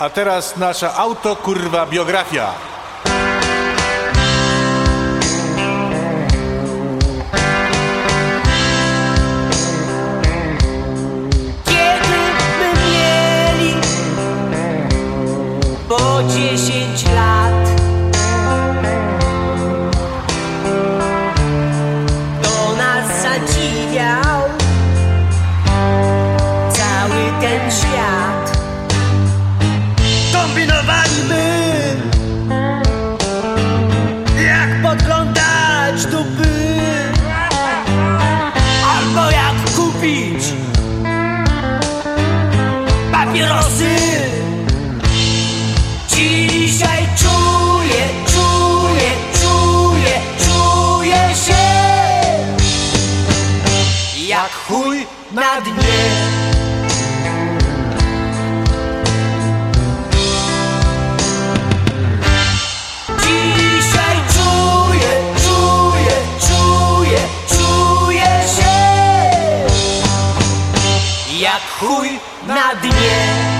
A teraz nasza kurwa biografia. Kiedy my mieli po 10 lat, to nas zadziwiał cały ten świat. Kombinowaliśmy, jak podglądać dupy, albo jak kupić papierosy. Dzisiaj czuję się jak chuj na dnie. Dzisiaj czuję się jak chuj na dnie.